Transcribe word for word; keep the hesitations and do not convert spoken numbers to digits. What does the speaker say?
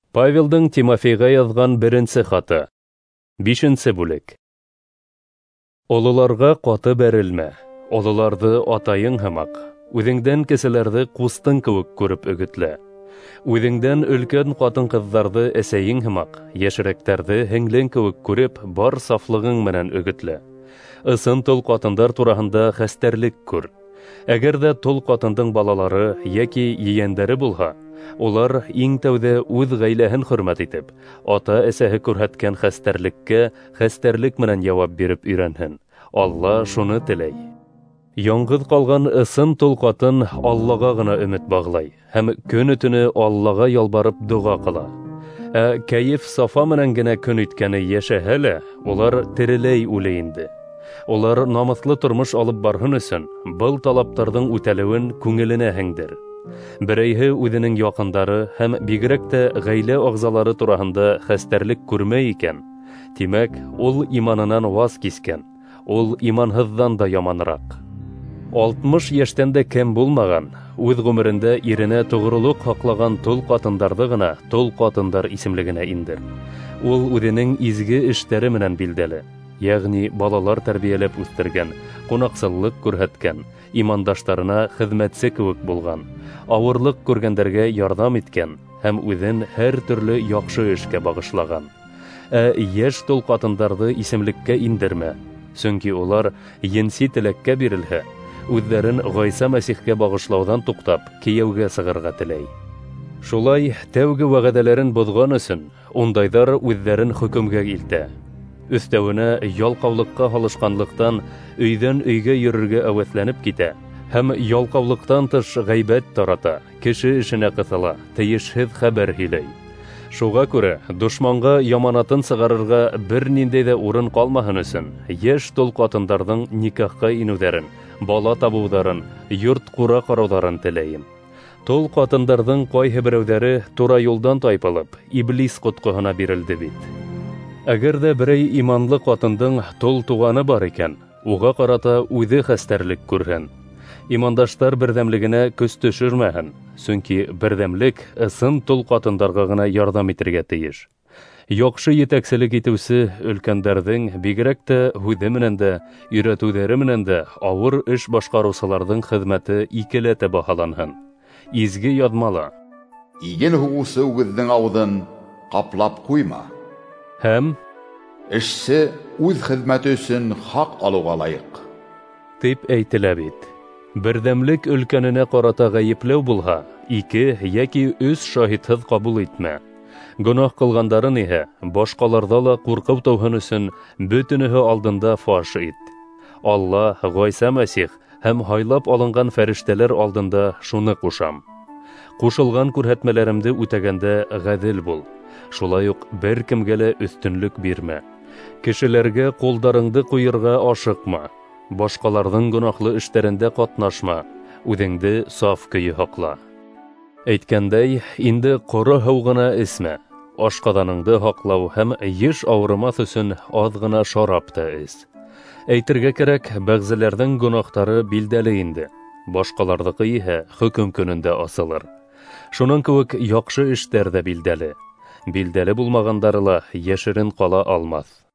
Павелдың Тимофейға язган беренче хаты. Бишенче бүлек. Олыларға каты бәрелмә, олыларды атайың һымак, үҙеңдән кеселәрҙе ҡустың кеүек күреп өгөтлә. Үҙеңдән өлкән ҡатын-ҡыҙҙарҙы әсәйең һымак, йәшерәктәрҙе һеңлең кеүек күреп, бар сафлығың менән өгөтлә. Ысын тол ҡатындар тураһында хәстәрлек күр. Әгәр ҙә тол ҡатындың балалары йәки ейәндәре булһа, улар иң тәүҙә үҙ ғаиләһен хөрмәт итеп, ата-әсәһе күрһәткән хәстәрлеккә хәстәрлек менән яуап биреп өйрәнһен. Алла шуны теләй. Яңғыҙ ҡалған ысын тол ҡатын Аллаға ғына өмөт бағлай һәм көнө-төнө Аллаға ялбарып дуға ҡыла. Ә кәйеф Сафа менән генә көн иткәне йәшәһә лә, улар тереләй үле инде. Улар намыҫлы тормош алып барһын өсөн, был талаптарҙың үтәлеүен күңеленә һеңдер. Берәйһе үҙенең яҡындары һәм бигерәк тә ғаилә ағзалары тураһында хәстәрлек күрмәй икән. Тимәк, ул иманынан ваз кискән. Ул иманһыҙҙан да яманыраҡ. Алтмыш йәштән дә кәм булмаған, үҙ ғүмерендә иренә тоғролоҡ һаҡлаған тол ҡатындарҙы ғына тол ҡатындар исемлегенә индер. Ул үҙенең изге эштәре менән билдәле. Йәғни балалар тәрбиәләп үҫтергән, ҡунаҡсыллыҡ күрһәткән, имандаштарына хеҙмәтсе кеүек булған, ауырлыҡ күргәндәргә ярҙам иткән һәм үҙен һәр төрлө яҡшы эшкә бағышлаған. Ә йәш тол ҡатындарҙы исемлеккә индермә, сөнки улар енси теләккә бирелһә, үҙҙәрен Ғайса Мәсихкә бағышлауҙан туҡтап, кейәүгә сығырға теләй. Шулай тәүге вәғәҙәләрен боҙған өсөн, ундайҙар үҙҙәрен хөкөмгә илтә. Өҫтәүенә ялҡаулыҡҡа һалышҡанлыҡтан өйҙән өйгә йөрөргә әүәҫләнеп китә һәм ялҡаулыҡтан тыш ғәйбәт тарата, кеше эшенә ҡыҫыла, тейешһеҙ хәбәр һөйләй. Шуға күрә, дошманға яманатын сығарырға бер ниндәй ҙә урын ҡалмаһын өсөн, йәш тол ҡатындарҙың никахҡа инеүҙәрен, бала табыуҙарын, йорт-ҡура ҡарауҙарын теләйем. Тол ҡатындарҙың ҡайһы берәүҙәре тура юлдан тайпылып, иблис ҡотҡоһона бирелде бит. Әгәр ҙә берәй иманлы ҡатындың тол туғаны бар икән, уға ҡарата үҙе хәстәрлек күрһен. Имандаштар берҙәмлегенә көс төшөрмәһен, сөнки берҙәмлек ысын тол ҡатындарға ғына ярҙам итергә тейеш. Яҡшы етәкселек итеүсе өлкәндәрҙең бигерәк тә һүҙе менән дә, өйрәтеүҙәре менән дә ауыр эш башҡарыусыларҙың хеҙмәте икеләтә баһаланһын. Изге яҙмала. Иген һуғыусы үгеҙҙең ауыҙын ҡаплап ҡуйма. Һәм эшсе үҙ хеҙмәте өсөн хаҡ алыуға лайыҡ. Тип әйтелә бит. Берҙәмлек өлкәненә ҡарата ғәйепләү булһа, ике йәки өс шаһитһыҙ ҡабул итмә. Гонаһ ҡылғандарын иһә, башҡаларҙа ла ҡурҡыу тыуһын өсөн бөтөнөһө алдында фаш ит. Алла, Ғайса Мәсих һәм һайлап алынған фәрештәләр алдында шуны ҡушам. Ҡушылған күрһәтмәләремде үтәгәндә ғәҙел бул. Шулай уҡ бер кемгә лә өҫтөнлөк бирмә. Кешеләргә ҡулдарыңды ҡуйырға ашыҡма. Башҡаларҙың гонаһлы эштәрендә ҡатнашма. Үҙеңде саф көйө һаҡла. Әйткәндәй, инде ҡоро һыу ғына эсмә. Ашҡаҙаныңды һаҡлау һәм еш ауырымаҫ өсөн аҙ ғына шарап та эс. Әйтергә кәрәк, бәғзеләрҙең гонаһтары билдәле инде. Башҡаларҙыҡы иһә хөкөм көнөндә асылыр. Шунан кеүек яҡшы эштәр ҙә билдәле. Билдәле булмағандары ла йәшерен ҡала алмаҫ.